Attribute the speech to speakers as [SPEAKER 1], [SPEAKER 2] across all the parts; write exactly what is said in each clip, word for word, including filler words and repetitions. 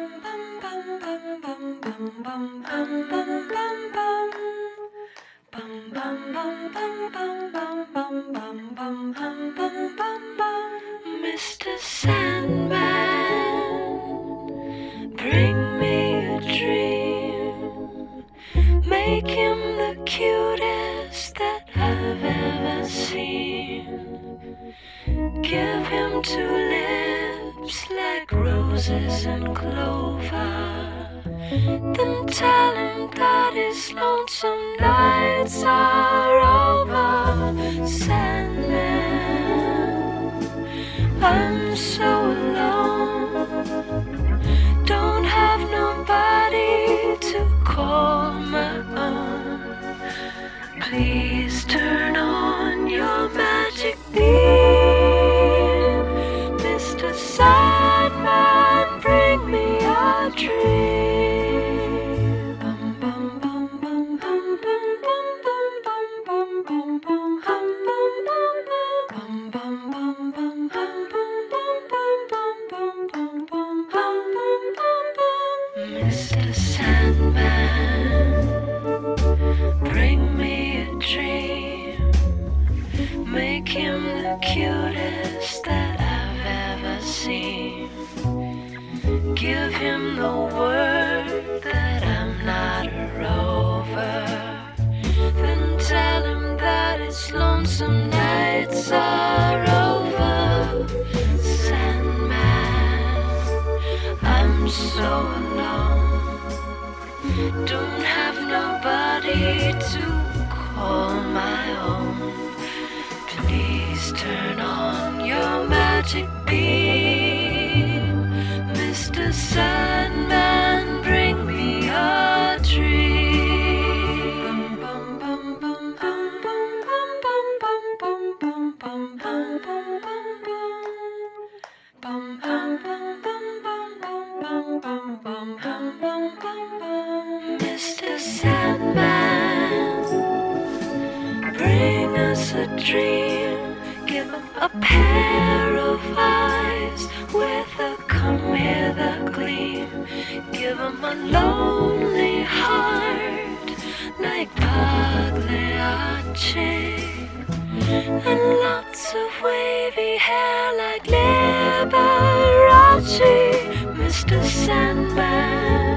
[SPEAKER 1] Mister Sandman, bring me a dream. Make him the cutest that I've ever seen. Give him two lips like roses and clover. Then tell him that his lonesome nights are over. Sandman, I'm so alone. Don't have nobody to call my own. Please turn on your magic beam. Mister Sandman, bring me a dream. Mister Sandman, bring me a dream. Make him the cutest that I've ever seen. Give him the word that I'm not a rover. Then tell him that his lonesome nights are over. Sandman, I'm so alone. Don't have nobody to call my own. Please turn on your magic beam. Mister Sandman, bring me a dream. Mister Sandman, bring us a dream. Give him a pair of eyes with a come hither gleam. Give him a lonely heart like Pagliacci, and lots of wavy hair like Liberace. Mister Sandman,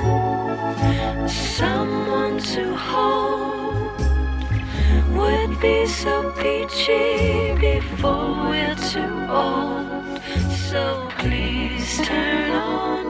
[SPEAKER 1] someone to hold would be so peachy before we're too old. So please turn on